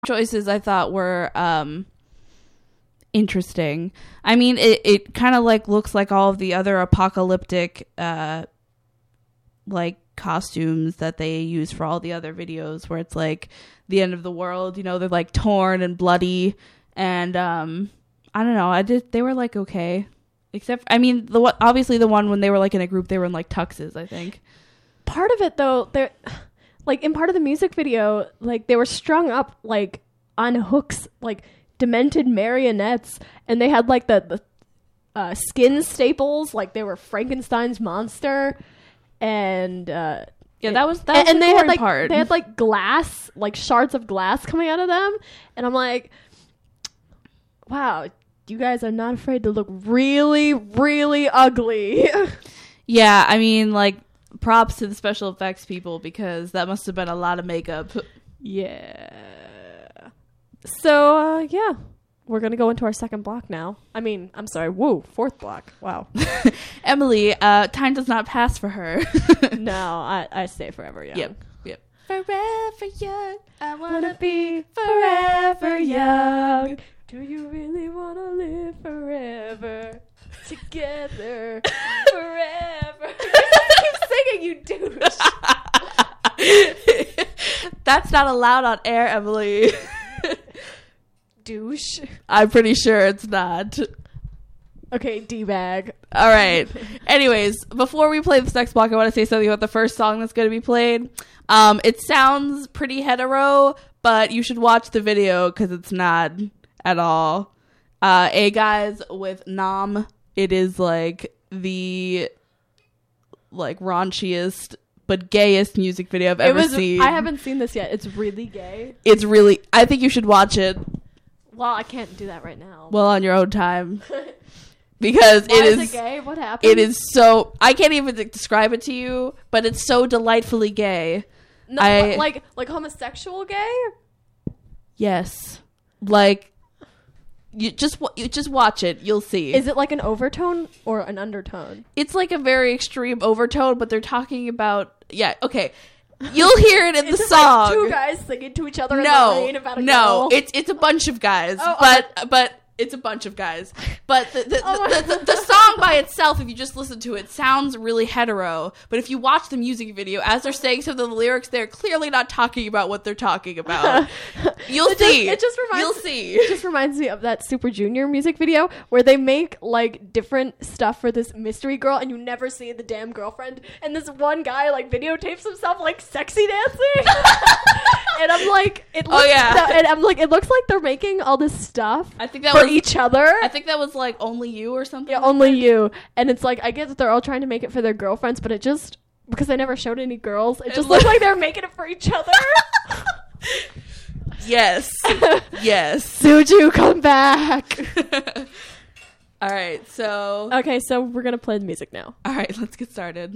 choices I thought were interesting. I mean, it kind of like looks like all of the other apocalyptic like costumes that they use for all the other videos where it's like the end of the world, you know, they're like torn and bloody, and I don't know, they were like okay, except I mean obviously the one when they were like in a group, they were in like tuxes, I think. Part of it though, they're like in part of the music video, like they were strung up like on hooks, like demented marionettes, and they had like the skin staples, like they were Frankenstein's monster, and that was and the they had like part. They had like glass, like shards of glass coming out of them, and I'm like, wow, you guys are not afraid to look really, really ugly. Yeah, I mean, like, props to the special effects people, because that must have been a lot of makeup. Yeah. So, yeah. We're going to go into our second block now. I mean, I'm sorry. Whoa, fourth block. Wow. Emily, time does not pass for her. No, I stay forever young. Yep. Forever young. I want to be forever young. Do you really want to live forever together? Forever. Keep singing, you douche. That's not allowed on air, Emily. Douche. I'm pretty sure it's not. Okay, D-bag. All right. Anyways, before we play this next block, I want to say something about the first song that's going to be played. It sounds pretty hetero, but you should watch the video because it's not at all. Guys with Nam. It is like the raunchiest but gayest music video I've ever seen. I haven't seen this yet. It's really gay. I think you should watch it. Well, I can't do that right now. Well, on your own time. Because Why is it gay? What happened? It is so... I can't even describe it to you, but it's so delightfully gay. No, like homosexual gay? Yes. Like, you just watch it. You'll see. Is it like an overtone or an undertone? It's like a very extreme overtone, but they're talking about... Yeah, okay. You'll hear it in the song. Like two guys singing to each other in the rain about a girl. It's a bunch of guys, but it's a bunch of guys. But the song by itself, if you just listen to it, sounds really hetero. But if you watch the music video, as they're saying some of the lyrics, they're clearly not talking about what they're talking about. You'll see. It just reminds me of that Super Junior music video where they make like different stuff for this mystery girl, and you never see the damn girlfriend. And this one guy like videotapes himself like sexy dancing, and I'm like, it looks like they're making all this stuff. I think that for each other. I think that was like Only You or something. Yeah, Only You. And it's like, I get that they're all trying to make it for their girlfriends, but it just, because they never showed any girls, it just looks like they're making it for each other. Yes. Yes. Suju, come back. All right, so... Okay, so we're going to play the music now. All right, let's get started.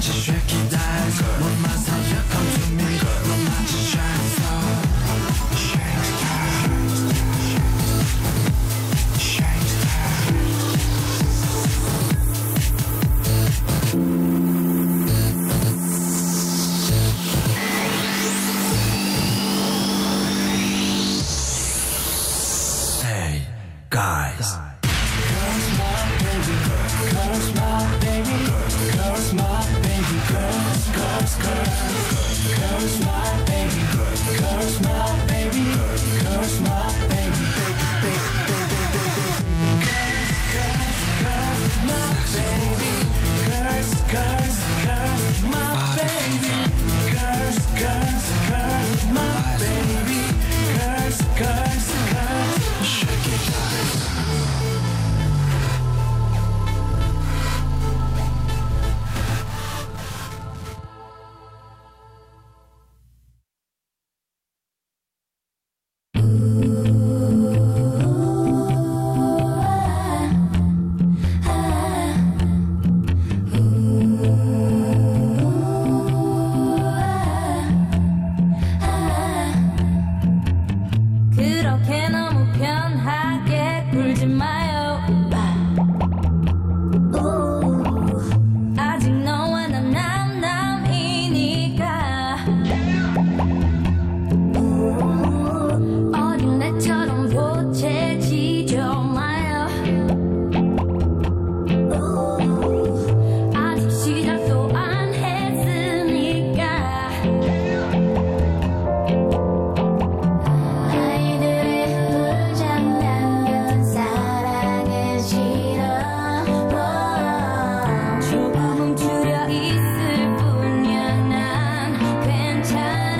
마치 shaky dice 몸만 살려 come to me 넌 마치 shining star shining star shining star Hey guys 그렇게 너무 편하게 굴지 마요 아직 너와 난 남남이니까 어린애처럼 보채지죠 마요 아직 시작도 안 했으니까 조금은 줄여 있을 뿐이야 난 괜찮아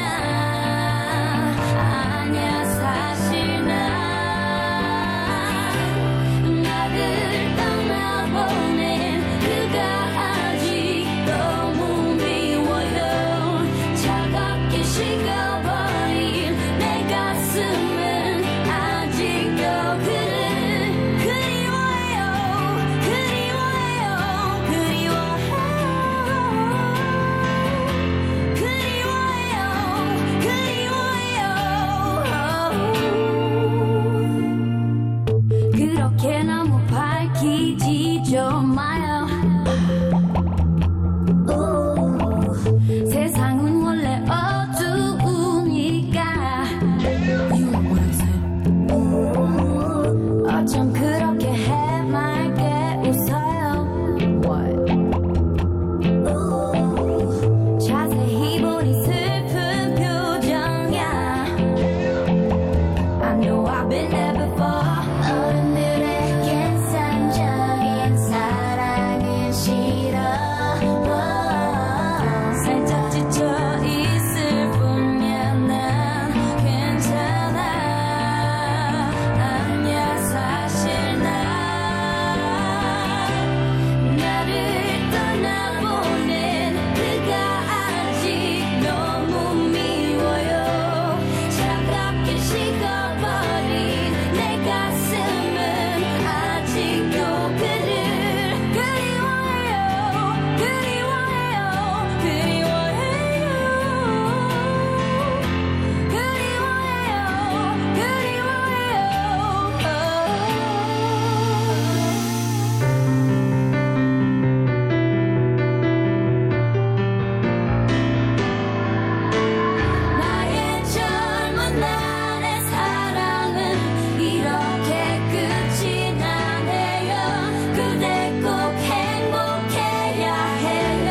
아니야 사실 난 나를 떠나보낸 그가 아직 너무 미워요 차갑게 식어버린 내 가슴은 아직도 그를 그리워해요 그리워해요 그렇게 너무 밝히지 좀 마요 세상은 원래 어두우니까 You know what I said 어쩜 그렇게 해맑게 웃어요 What? 자세히 보니 슬픈 표정이야 I know I've been there before 어른들에겐 산적인 사랑은 싫어 살짝 지쳐 있을 뿐이야 난 괜찮아 아니야 사실 난 나를 떠나보낸 그가 아직 너무 미워요 차갑게 식어버린 내 가슴은 아직도 그를 그리워해요 그리워해요 그리워해요 나의 젊은 날의 사랑은 이렇게 끝이 나네요 그대 꼭 행복해야 해요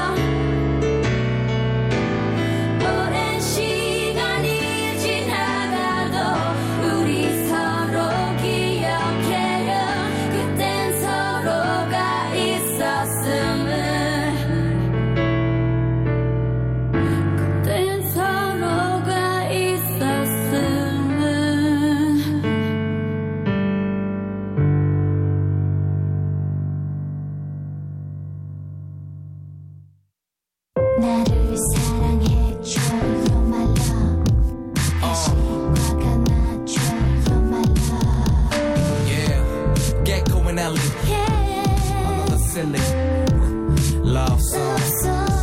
오랜 시간이 지나가도 우리 서로 기억해요 그땐 서로가 있었음을 그땐 서로가 있었음을 나를 사랑해줘 You're my love 다시 화가 나줘 You're my love Yeah Gecko and Ellie Yeah Another silly love song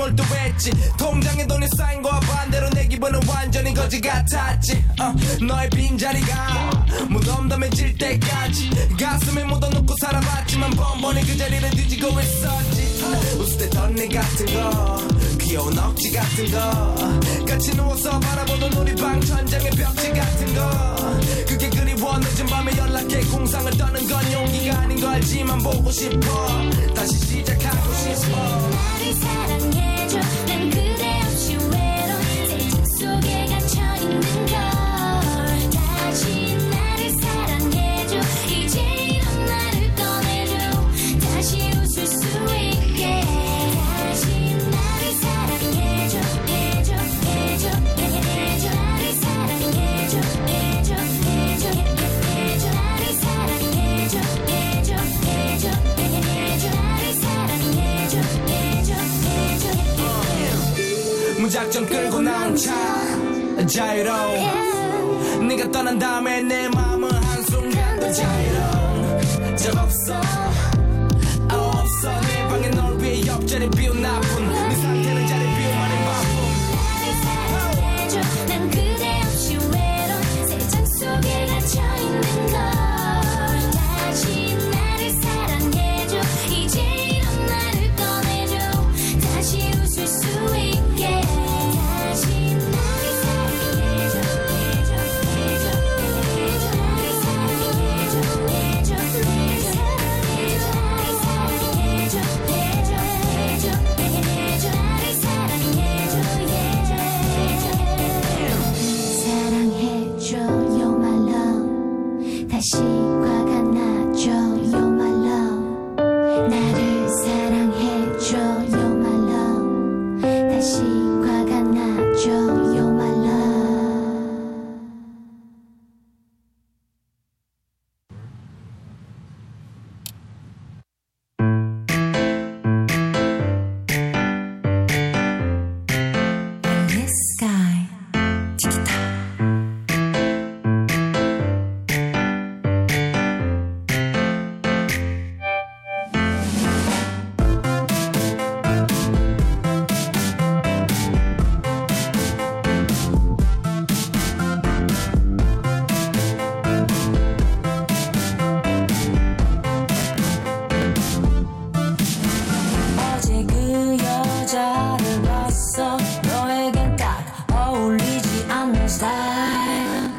몰두했지. 통장에 돈이 쌓인 거와 반대로 내 기분은 완전히 거지 같았지. 너의 빈자리가 무덤덤해질 때까지 가슴에 묻어놓고 살아봤지만 번번이 그 자리를 뒤지고 있었지. 웃을 때 덧니 같은 거 귀여운 억지 같은 거 같이 누워서 바라보던 우리 방 천장의 벽지 같은 거 그게 그리워. 늦은 밤에 연락해 공상을 떠는 건 용기가 아닌 거 알지만 보고 싶어. 다시 시작하고 싶어. 나를 사랑해줘. 난 그대 없이 외로운 세상 속에 갇혀있는 걸. 다시 나를 사랑해줘. 이제 이런 나를 꺼내줘. 다시 웃을 수 있게. 다시 나를 사랑해줘. 해줘 해줘 해줘. 나를 사랑해줘. 해줘 해줘 해줘. 나를 사랑해줘. 해줘 해줘 해줘. 나를 사랑해줘. 해줘 해줘 해줘. 무작정 끌고 나온 차 자유로워. 네가 떠난 다음에 내 마음은 한순간도 자유로운 적 없어. 없어. 내 방에 널 위해 옆자리 비운 나쁜 네 상태는 자리 비우만의 바쁨. 나를 사랑해줘. 난 그대 없이 외로운 세상 속에 갇혀있는 걸. 다시 나를 사랑해줘. 이제 이런 나를 꺼내줘. 다시 웃을 수 있게. 다시 나를 사랑해줘. 해줘 해줘 해줘. 나를 사랑해줘. 해줘 해줘 해줘. 나를 사랑해줘. 해줘 해줘 해줘. 나를 사랑해줘. 사랑해줘. You're my love. 다시 화가 나죠. You're my love. 나를 사랑해줘. You're my love. 다시 화가 나죠. You're my love. This sky. 어제 그 여자를 봤어. 너에겐 딱 어울리지 않는 스타일.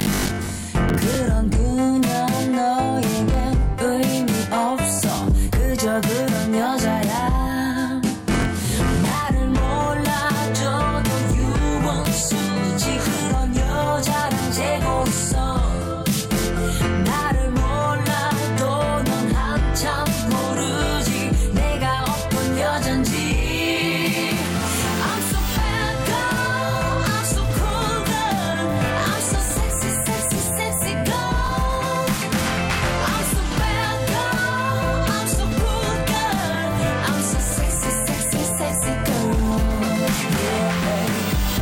그런 그녀 너에겐 의미 없어. 그저 그런 여자야. 나를 몰라줘도 유원수지. 그런 여자랑 재고 있어. 나를 몰라도 넌 한참 모르지. 내가 어떤 여잔지. I'm so bad girl. I'm so cool girl. I'm so sexy, sexy, sexy girl. I'm so bad girl. I'm so cool girl. I'm so sexy, sexy, sexy girl. Yeah.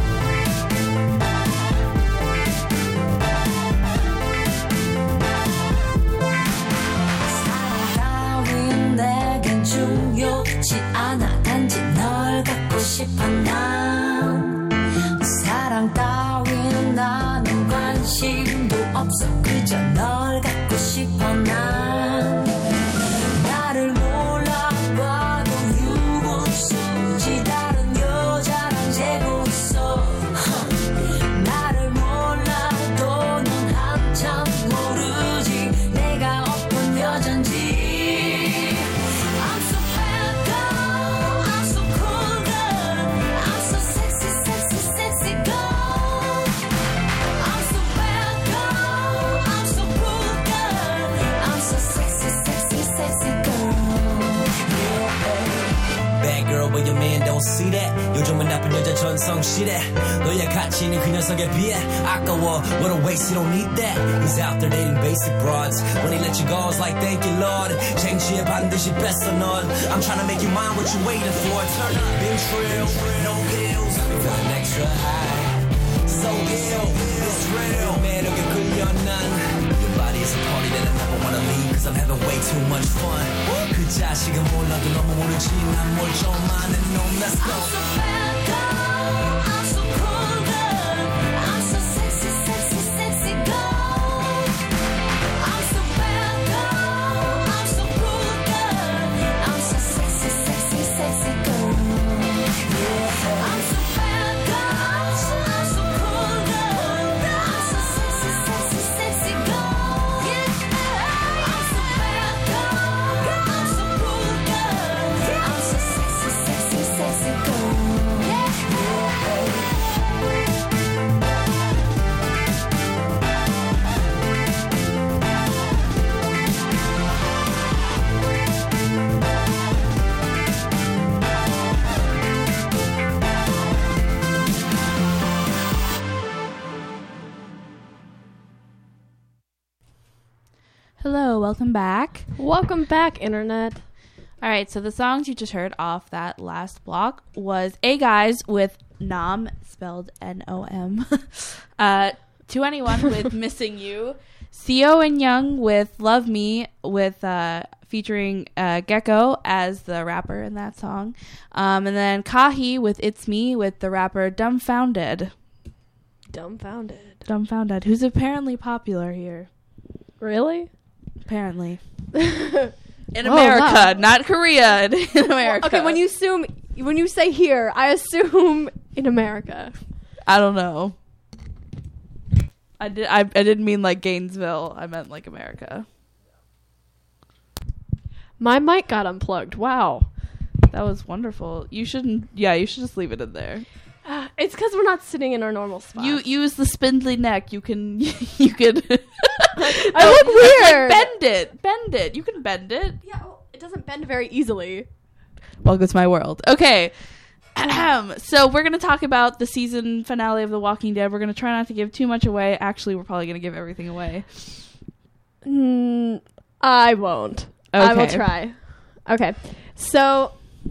사랑 따윈 내겐 중요치 않아. 단지 널 갖고 싶어 난. 사랑 따윈 나는 관심도 없어. 그저 널 갖고 싶어 난. 나를 몰라봐도 유원수지. 다른 여자랑 재고 있어. 나를 몰라도 넌 한참 모르지. 내가 어떤 여잔지. I'm so bad girl. I'm so cool girl. I'm so sexy, sexy, sexy girl. I'm so bad girl. I'm so cool girl. I'm so sexy, sexy, sexy girl. Yeah. Bad girl but your man don't see that. 요즘은 나쁜 여자 전성시대. 너의 가치는 그 녀석에 비해 아까워. What a waste, you don't need that. He's out there dating basic broads. When he let you go it's like thank you Lord. 쟁취해 반드시 뺐어 넌. I'm trying to make you mine, what you waiting for. Turn up, been trill, no pills. Feeling extra high. So ill, it's real. 매력에 끌려 난. Your body is a party that I never wanna leave. Cause I'm having way way too much fun. 그 자식은 몰라도 너무 모르지 난 뭘 좀 아는 놈. Let's go. I'm so bad girl, I'm so cool girl, I'm so sexy, sexy, sexy girl. I'm so bad girl, I'm so cool girl, I'm so sexy, sexy, sexy girl. I'm so bad girl, I'm so cool girl, I'm so sexy, sexy, sexy girl. I'm so bad girl, I'm so cool girl, I'm so sexy, sexy, sexy girl. Hello, welcome back. Welcome back, Internet. All right, so the songs you just heard off that last block was A Guys with Nom, spelled N-O-M. 2NE1 with Missing You. Seo and Young with Love Me, with featuring Gecko as the rapper in that song. And then Kahi with It's Me with the rapper Dumbfounded. Dumbfounded, who's apparently popular here. Really? Apparently. In Oh, America, wow. not Korea. In America. Okay, when you say here, I assume in America. I don't know. I didn't mean like Gainesville. I meant like America. My mic got unplugged. Wow. That was wonderful. You shouldn't. Yeah, you should just leave it in there. It's because we're not sitting in our normal spot. You use the spindly neck. You can. You could. I look weird. Bend it. You can bend it. Yeah, well, it doesn't bend very easily. Welcome to my world. Okay. So we're going to talk about the season finale of The Walking Dead. We're going to try not to give too much away. Actually, we're probably going to give everything away. I won't. I will Okay. try. Okay. So,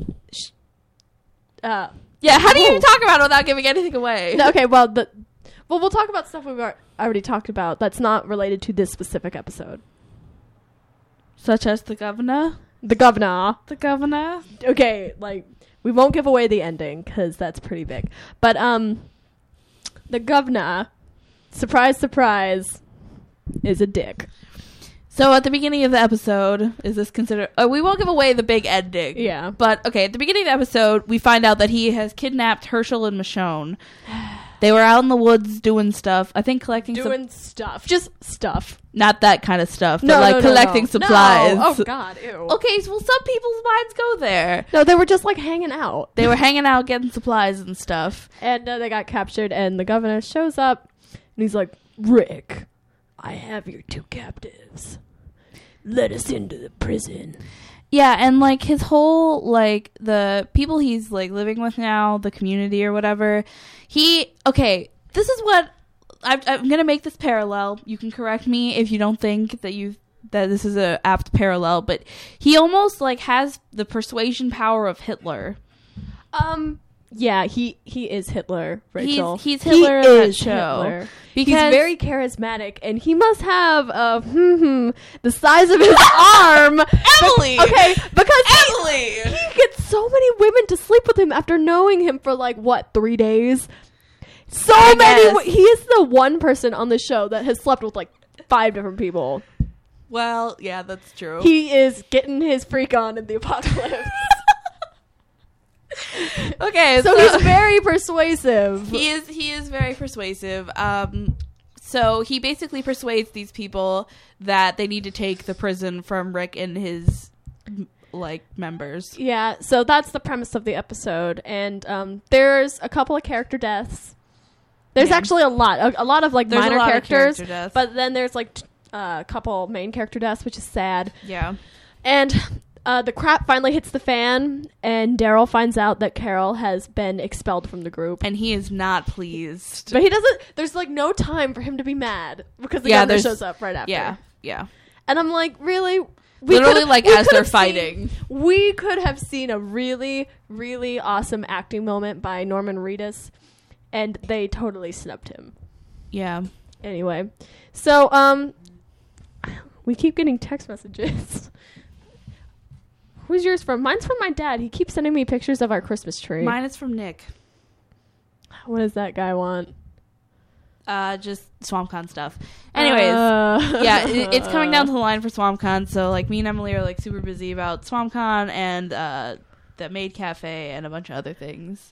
Yeah, how do you Ooh. talk about it without giving anything away? no, okay, well, we'll talk about stuff we've already talked about that's not related to this specific episode. Such as the governor? The governor. The governor? Okay, like, we won't give away the ending because that's pretty big. But, the governor, surprise, surprise, is a dick. So at the beginning of the episode, is this considered... we won't give away the big ending. Yeah. But, okay, at the beginning of the episode, we find out that he has kidnapped Herschel and Michonne. They were out in the woods doing stuff. I think collecting Doing stuff. Just stuff. Not that kind of stuff, but No, like no, collecting no. supplies. No. Oh, God, ew. Okay, so, well, some people's minds go there. No, they were just, like, hanging out. They were hanging out getting supplies and stuff. And they got captured, and the governor shows up, and he's like, Rick, I have your 2 captives. Let us into the prison. Yeah, and like his whole, like, the people he's like living with now, the community or whatever, okay, this is what I'm gonna make this parallel. You can correct me if you don't think that this is a apt parallel, but he almost like has the persuasion power of Hitler. Yeah, he is Hitler, Rachel. He's Hitler in that is show. Hitler. Because He's very charismatic, and he must have the size of his arm. Emily! Okay, because Emily! he gets so many women to sleep with him after knowing him for, like, what, 3 days? So many. He is the one person on the show that has slept with, like, 5 different people. Well, yeah, that's true. He is getting his freak on in the apocalypse. Okay, So he's very persuasive. He is very persuasive. So he basically persuades these people that they need to take the prison from Rick and his like members. Yeah, so that's the premise of the episode, and there's a couple of character deaths. There's Yeah. actually a lot of like There's a minor lot of characters, character deaths. but then there's like a couple main character deaths, which is sad. Yeah. And the crap finally hits the fan, and Daryl finds out that Carol has been expelled from the group. And he is not pleased. But he doesn't. There's like no time for him to be mad because the Yeah, governor there's- shows up right after. Yeah. And I'm like, really? Literally, like, we as could they're have fighting. we could have seen a really, really awesome acting moment by Norman Reedus, and they totally snubbed him. Yeah. Anyway, so We keep getting text messages. Who's yours from? Mine's from my dad. He keeps sending me pictures of our Christmas tree. Mine is from Nick. What does that guy want? Just SwampCon stuff. Anyways, yeah, it's coming down to the line for SwampCon. So like me and Emily are like super busy about SwampCon and the Maid Cafe and a bunch of other things.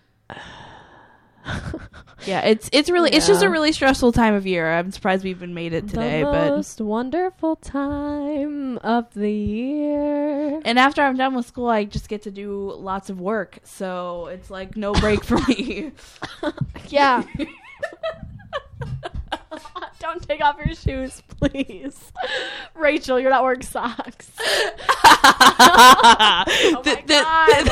Yeah, it's just a really stressful time of year. I'm surprised we even made it today, the but most wonderful time of the year. and after I'm done with school, I just get to do lots of work. So it's like no break for me. Yeah. Don't take off your shoes, please. Rachel, you're not wearing socks. Oh my God.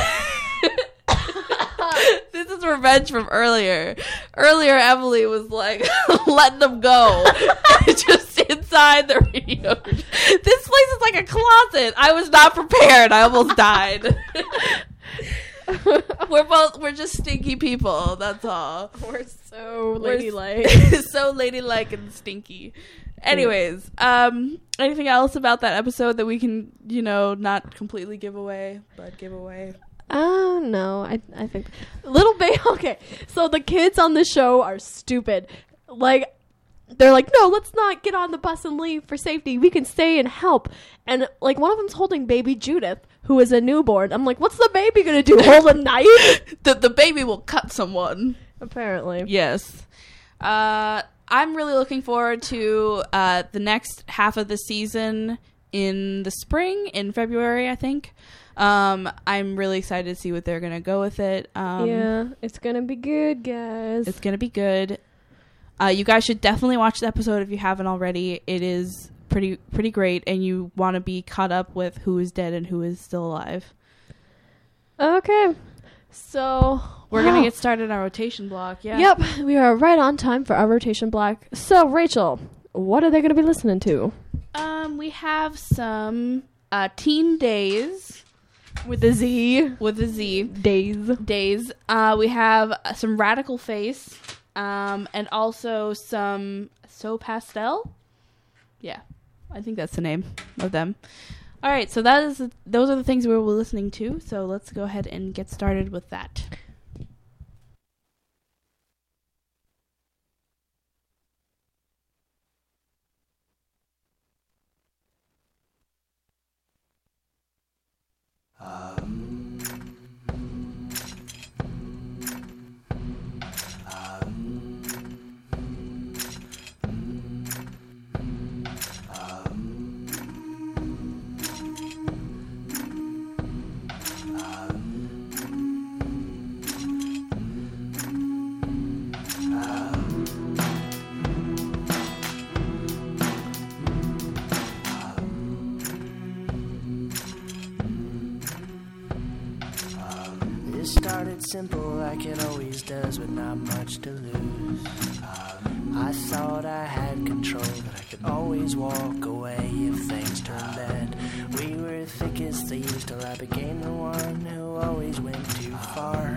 This is revenge from earlier. Earlier, Emily was like, letting them go. Just inside the radio. This place is like a closet. I was not prepared. I almost died. We're just stinky people. That's all. We're so We're ladylike. so ladylike and stinky. Anyways, anything else about that episode that we can, not completely give away, but give away? Oh, no. I think little baby. Okay. So the kids on the show are stupid. Like, they're like, no, let's not get on the bus and leave for safety. We can stay and help. And like one of them's holding baby Judith, who is a newborn. I'm like, what's the baby going to do? Hold a knife? The baby will cut someone. Apparently. Yes. I'm really looking forward to the next half of the season in the spring, in February, I think. I'm really excited to see what they're going to go with it. Yeah, it's going to be good, guys. It's going to be good. You guys should definitely watch the episode if you haven't already. It is pretty great, and you want to be caught up with who is dead and who is still alive. Okay. So We're going to get started on our rotation block. Yeah. Yep, we are right on time for our rotation block. So, Rachel, what are they going to be listening to? We have some Teen Days. With a Z. With a Z. Days. We have some Radical Face. And also some So Pastel. Yeah, I think that's the name of them. All right, so those are the things we were listening to. So let's go ahead and get started with that. It started simple like it always does, with not much to lose. I thought I had control, that I could always walk away if things turned bad. We were thick as thieves till I became the one who always went too far.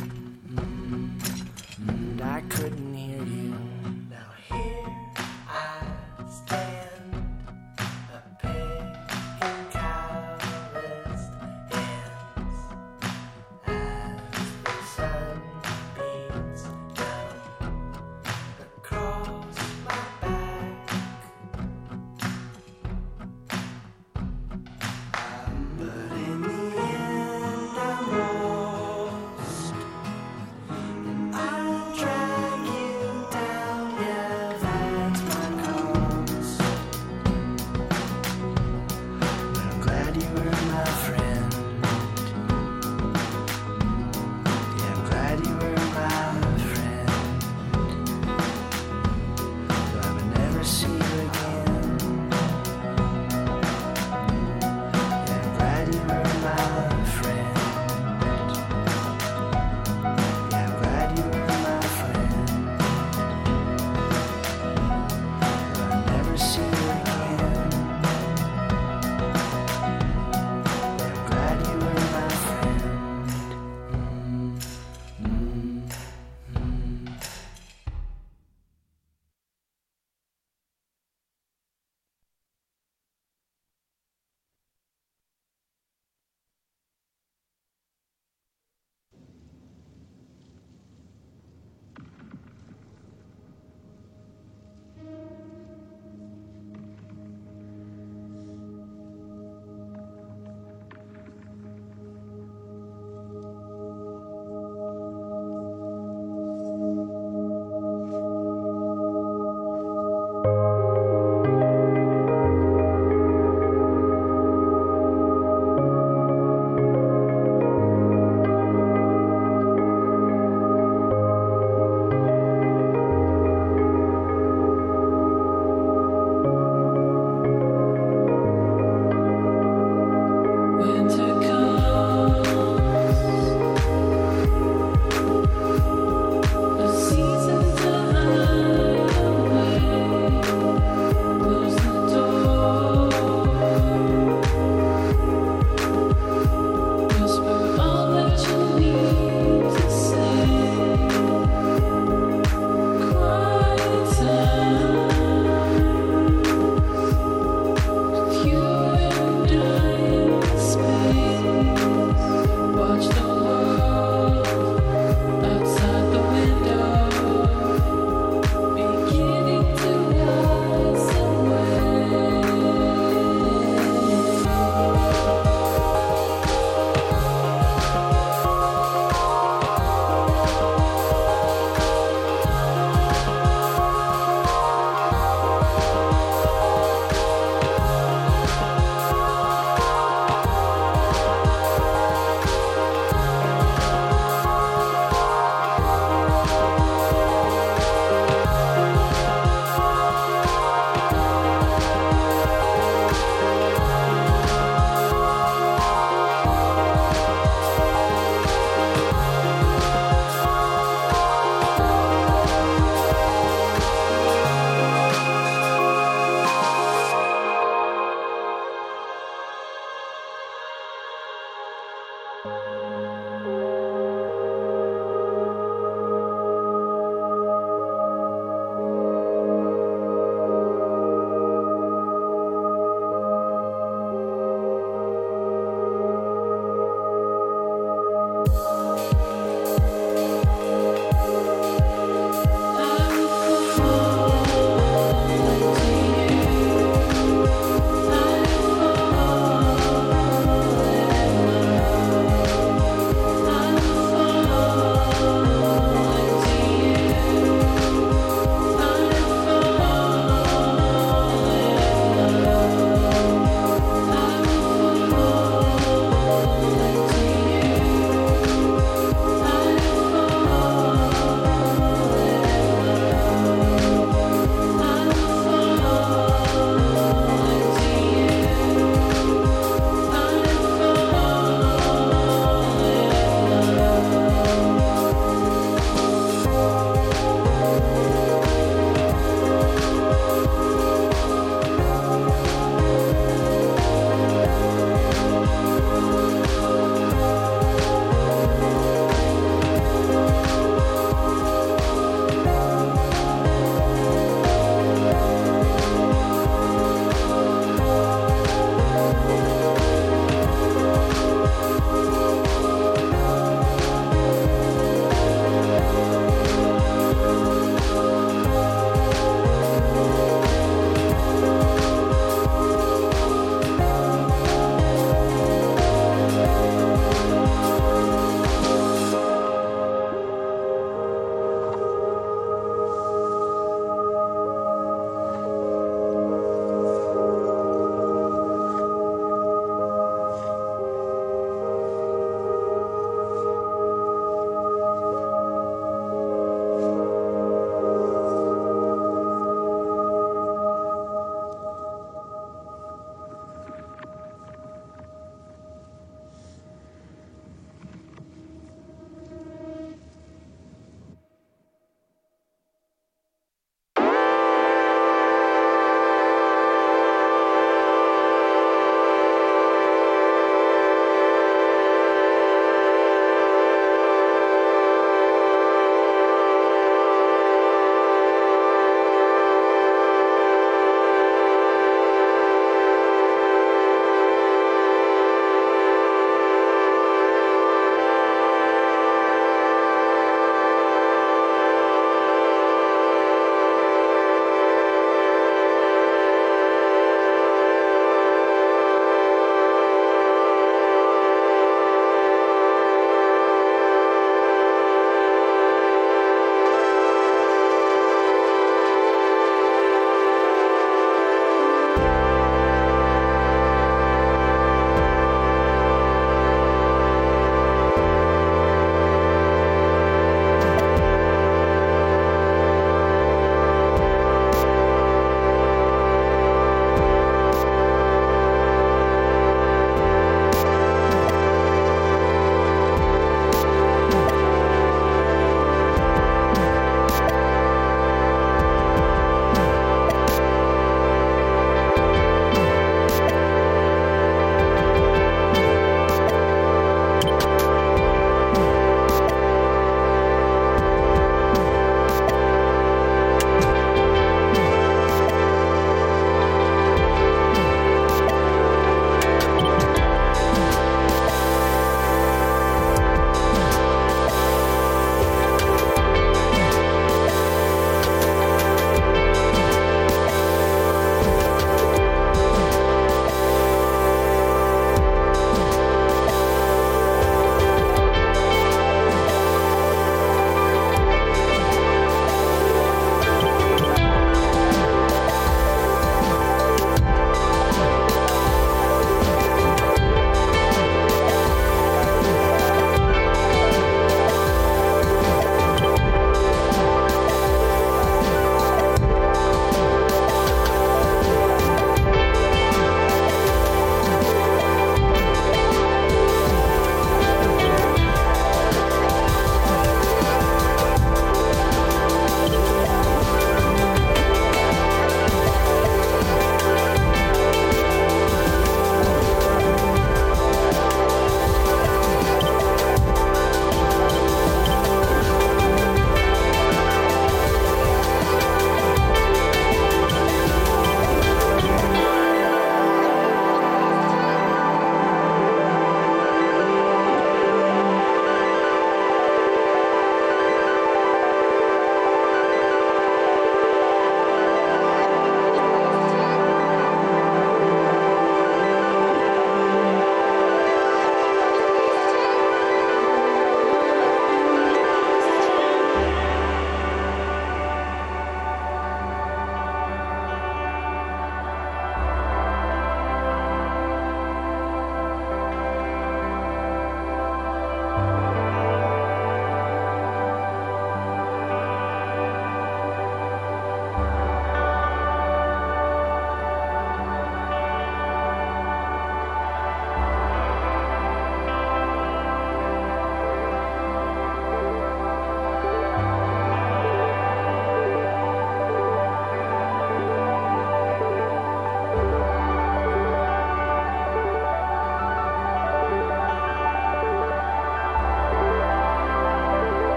And I couldn't hear you. Now here I stand, a pig in calloused hands. As the sun beats down across my back, but in the end I'm all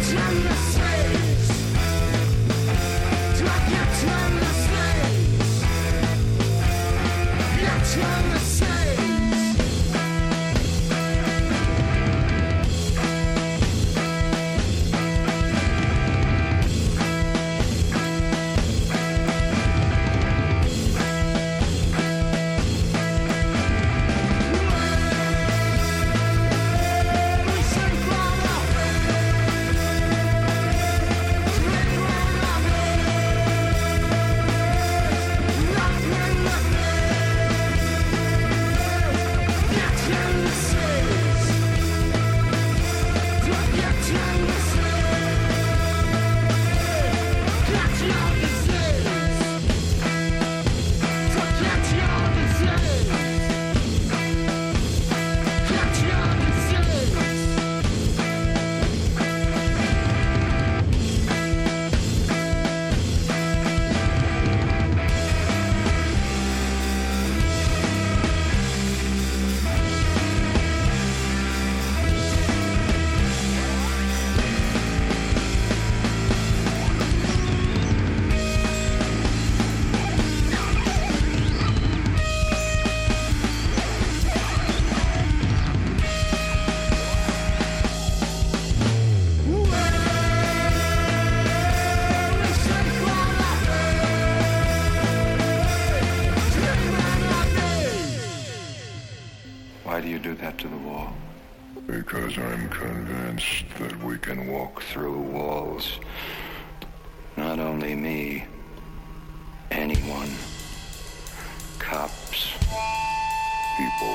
Why do you do that to the wall? Because I'm convinced that we can walk through walls. Not only me, anyone. Cops. People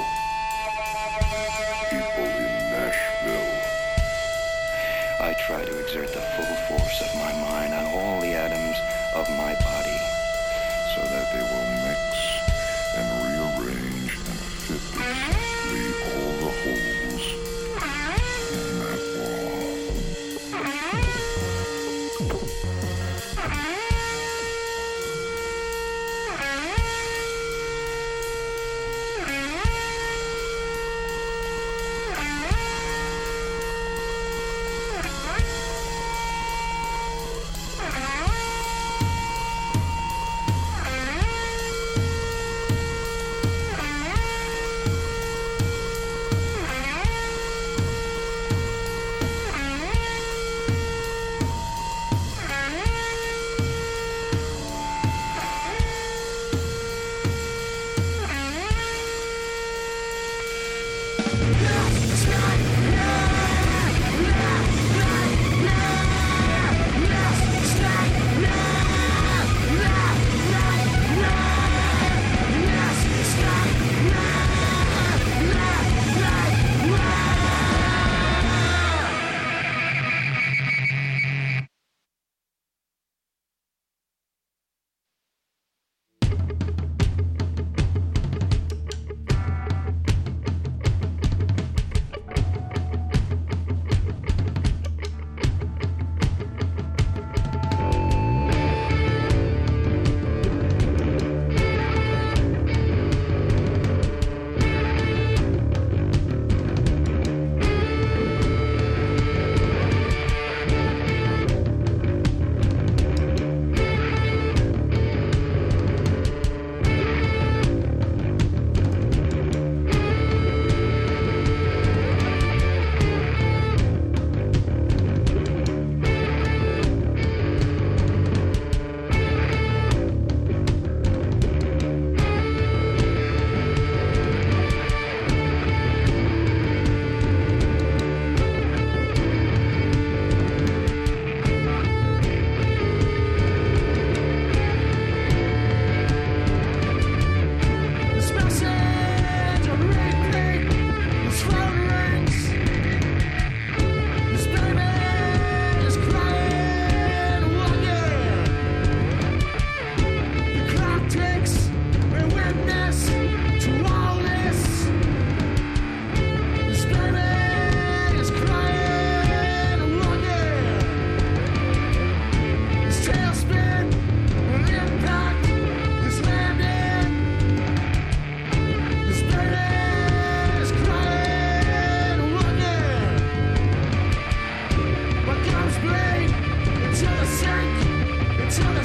in Nashville. I try to exert the full force of my mind on all the atoms of my body, so that they will mix and rearrange and fit exactly all the holes in that wall.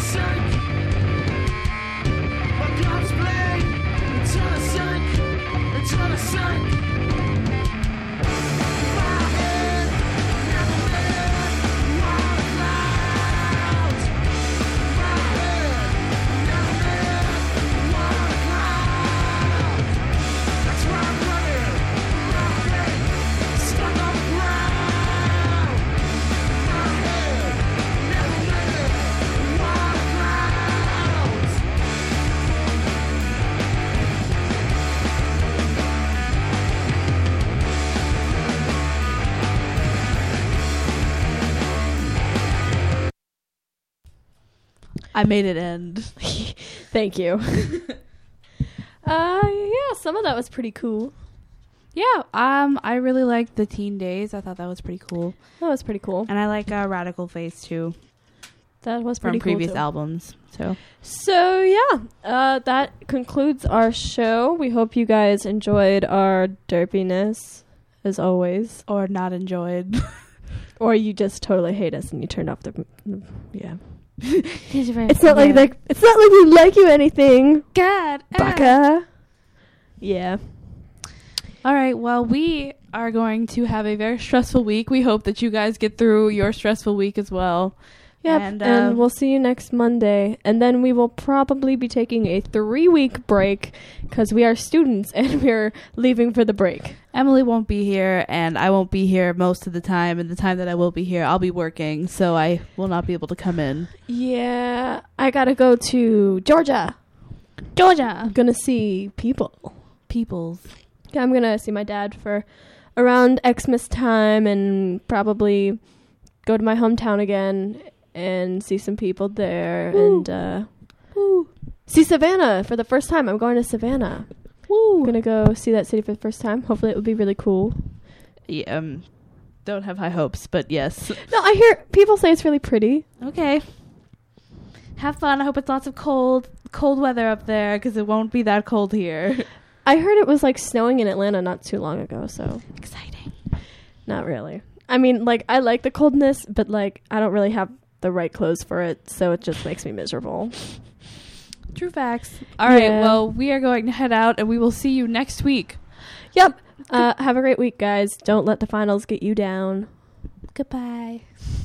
sink. My guns bleed until the sink, until the sink. My head never met water clouds. My head never met water clouds. That's why I'm running. My feet stuck on the ground. My head never met water clouds. I made it end. Thank you. Yeah, some of that was pretty cool. Yeah, I really liked the Teen Days. I thought that was pretty cool. That was pretty cool. And I like Radical Face too That was from pretty cool previous too. albums. So yeah, that concludes our show. We hope you guys enjoyed our derpiness, as always. Or not enjoyed. Or you just totally hate us and you turned off the yeah. It's It's not like we like you anything, God. baka. Yeah. All right. Well, we are going to have a very stressful week. We hope that you guys get through your stressful week as well. Yep. And, And we'll see you next Monday. And then we will probably be taking a 3-week break because we are students and we're leaving for the break. Emily won't be here, and I won't be here most of the time. And the time that I will be here, I'll be working, so I will not be able to come in. Yeah. I gotta go to Georgia. I'm gonna see peoples. Yeah, I'm gonna see my dad for around Xmas time and probably go to my hometown again and see some people there. Woo. And see Savannah for the first time. I'm going to Savannah. I'm gonna go see that city for the first time. Hopefully it will be really cool. Yeah, don't have high hopes, but yes. No, I hear people say it's really pretty. Okay. Have fun. I hope it's lots of cold weather up there, because it won't be that cold here. I heard it was like snowing in Atlanta not too long ago, so Exciting. not really. I mean, like, I like the coldness, but like I don't really have the right clothes for it, so it just makes me miserable. True facts. All right. Yeah. Well, we are going to head out, and we will see you next week. Yep. Have a great week, guys. Don't let the finals get you down. Goodbye.